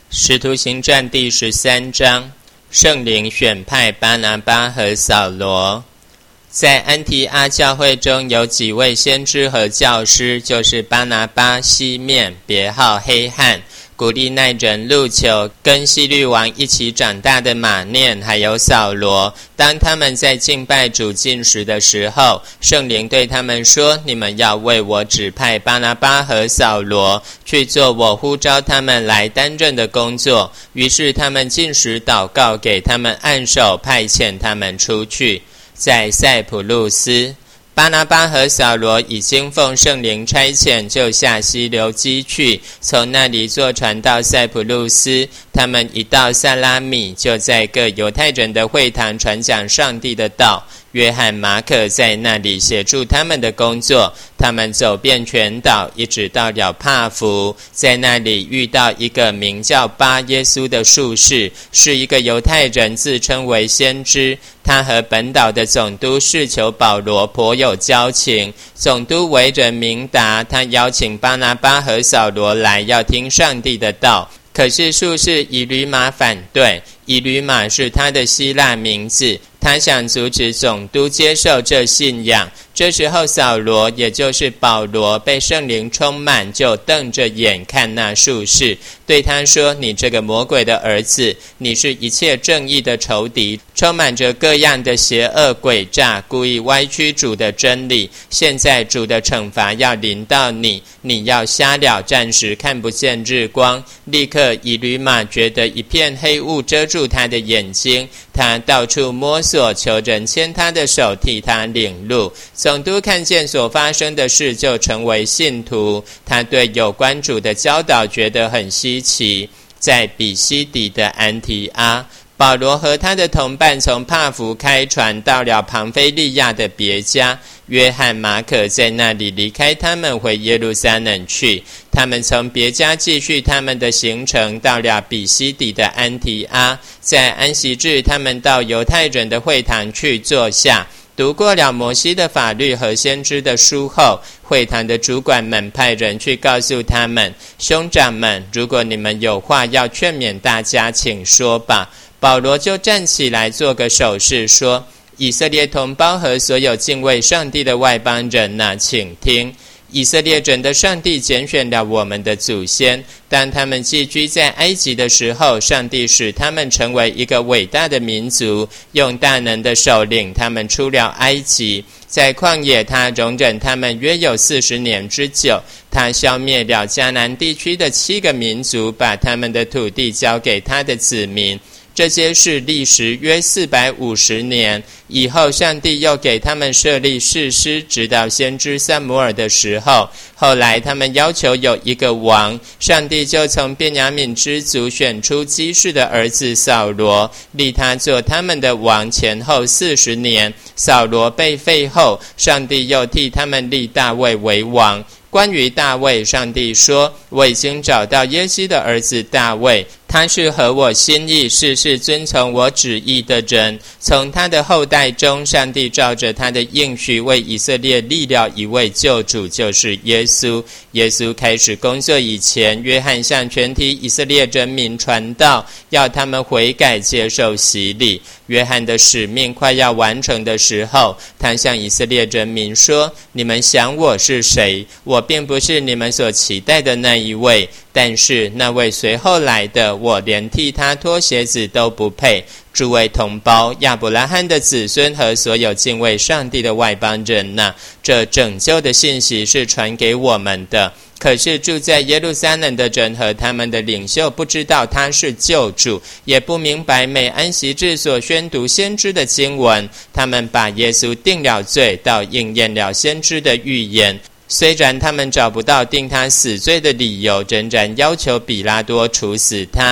使徒行传第13章，圣灵选派巴拿巴和扫罗。在安提阿教会中有几位先知和教师，就是巴拿巴、西面别号黑汉、古利奈人路求，跟希律王一起长大的马念，还有扫罗。当他们在敬拜主禁食的时候，圣灵对他们说，你们要为我指派巴拿巴和扫罗去做我呼召他们来担任的工作。于是他们禁食祷告，给他们按手，派遣他们出去。在塞浦路斯，巴拿巴和扫罗已经奉圣灵差遣，就下西流基去，从那里坐船到塞浦路斯。他们一到萨拉米，就在各犹太人的会堂传讲上帝的道。约翰、马可在那里协助他们的工作。他们走遍全岛，一直到了帕福，在那里遇到一个名叫巴耶稣的术士，是一个犹太人，自称为先知。他和本岛的总督士求保罗颇有交情，总督为人明达，他邀请巴拿巴和扫罗来，要听上帝的道。可是术士以吕马反对，以吕马是他的希腊名字，他想阻止总督接受这信仰。这时候扫罗，也就是保罗，被圣灵充满，就瞪着眼看那术士，对他说，你这个魔鬼的儿子，你是一切正义的仇敌，充满着各样的邪恶诡诈，故意歪曲主的真理。现在主的惩罚要临到你，你要瞎了，暂时看不见日光。立刻以吕马觉得一片黑雾遮住他的眼睛，他到处摸索，求人牵他的手，替他领路。总督看见所发生的事，就成为信徒。他对有关主的教导觉得很稀奇。在比西底的安提阿，保罗和他的同伴从帕福开船到了庞菲利亚的别家。约翰、马可在那里离开他们，回耶路撒冷去。他们从别家继续他们的行程，到了比西底的安提阿。在安息日，他们到犹太人的会堂去坐下。读过了摩西的法律和先知的书后，会堂的主管们派人去告诉他们，兄长们，如果你们有话要劝勉大家，请说吧。保罗就站起来做个手势，说，以色列同胞和所有敬畏上帝的外邦人哪，请听。以色列人的上帝拣选了我们的祖先，当他们寄居在埃及的时候，上帝使他们成为一个伟大的民族，用大能的手领他们出了埃及。在旷野，他容忍他们约有40年之久。他消灭了迦南地区的7个民族，把他们的土地交给他的子民。这些事历时约450年，以后上帝又给他们设立士师，直到先知撒母耳的时候。后来他们要求有一个王，上帝就从便雅悯之族选出基士的儿子扫罗，立他做他们的王，前后40年。扫罗被废后，上帝又替他们立大卫为王。关于大卫，上帝说，我已经找到耶西的儿子大卫，他是合我心意，事事遵从我旨意的人。从他的后代中，上帝照着他的应许，为以色列立了一位救主，就是耶稣。耶稣开始工作以前，约翰向全体以色列人民传道，要他们悔改，接受洗礼。约翰的使命快要完成的时候，他向以色列人民说，你们想我是谁？我并不是你们所期待的那一位，但是那位随后来的，我连替他脱鞋子都不配。诸位同胞，亚伯拉罕的子孙和所有敬畏上帝的外邦人哪，这拯救的信息是传给我们的。可是住在耶路撒冷的人和他们的领袖不知道他是救主，也不明白每安息日所宣读先知的经文。他们把耶稣定了罪，到应验了先知的预言。虽然他们找不到定他死罪的理由，仍然要求比拉多处死他。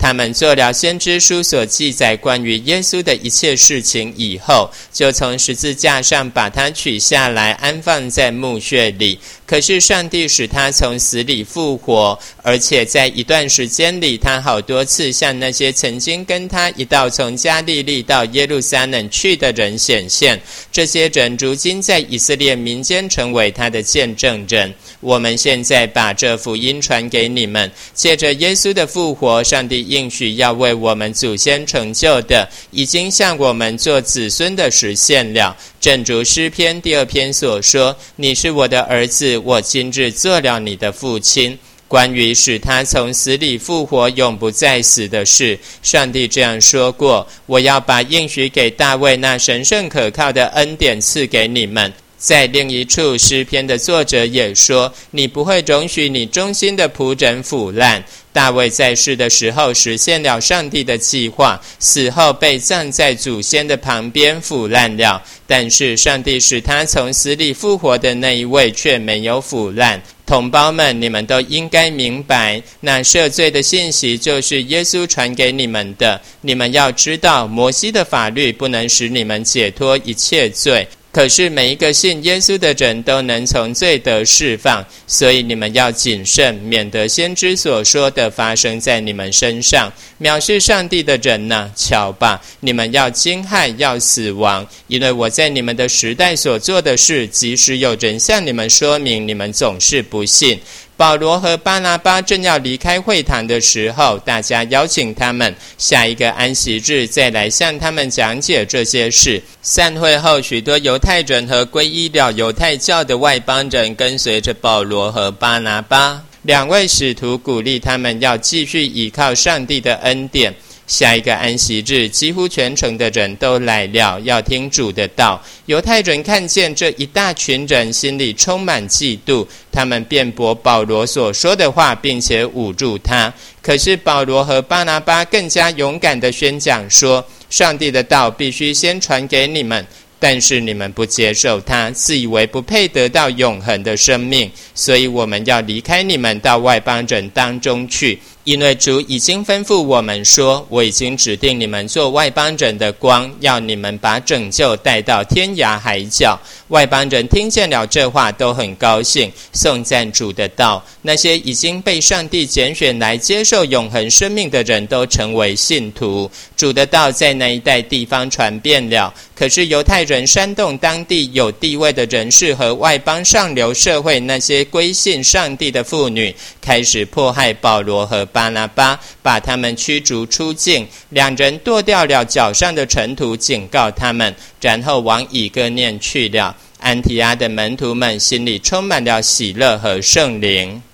他们做了先知书所记载关于耶稣的一切事情以后，就从十字架上把他取下来，安放在墓穴里。可是上帝使他从死里复活，而且在一段时间里，他好多次向那些曾经跟他一道从加利利到耶路撒冷去的人显现。这些人如今在以色列民间成为他的见证人。我们现在把这福音传给你们，借着耶稣的复活，上帝应许要为我们祖先成就的，已经向我们做子孙的实现了。正如诗篇第2篇所说，你是我的儿子，我今日做了你的父亲。关于使他从死里复活永不再死的事，上帝这样说过，我要把应许给大卫那神圣可靠的恩典赐给你们。在另一处诗篇的作者也说，你不会容许你忠心的仆人腐烂。大卫在世的时候实现了上帝的计划，死后被葬在祖先的旁边腐烂了，但是上帝使他从死里复活的那一位却没有腐烂。同胞们，你们都应该明白，那赦罪的信息就是耶稣传给你们的。你们要知道，摩西的法律不能使你们解脱一切罪，可是每一个信耶稣的人都能从罪得释放，所以你们要谨慎，免得先知所说的发生在你们身上。藐视上帝的人哪，瞧吧，你们要惊骇，要死亡，因为我在你们的时代所做的事，即使有人向你们说明，你们总是不信。保罗和巴拿巴正要离开会堂的时候，大家邀请他们下一个安息日再来向他们讲解这些事。散会后，许多犹太人和皈依了犹太教的外邦人跟随着保罗和巴拿巴。2位使徒鼓励他们要继续依靠上帝的恩典。下一个安息日，几乎全城的人都来了，要听主的道。犹太人看见这一大群人，心里充满嫉妒，他们辩驳保罗所说的话，并且侮辱他。可是保罗和巴拿巴更加勇敢地宣讲说，上帝的道必须先传给你们，但是你们不接受它，自以为不配得到永恒的生命，所以我们要离开你们到外邦人当中去。因为主已经吩咐我们说，我已经指定你们做外邦人的光，要你们把拯救带到天涯海角。外邦人听见了这话，都很高兴，颂赞主的道。那些已经被上帝拣选来接受永恒生命的人都成为信徒。主的道在那一带地方传遍了，可是犹太人煽动当地有地位的人士和外邦上流社会那些归信上帝的妇女，开始迫害保罗和巴拿巴，把他们驱逐出境。2人剁掉了脚上的尘土，警告他们，然后往以哥念去了。安提阿的门徒们心里充满了喜乐和圣灵。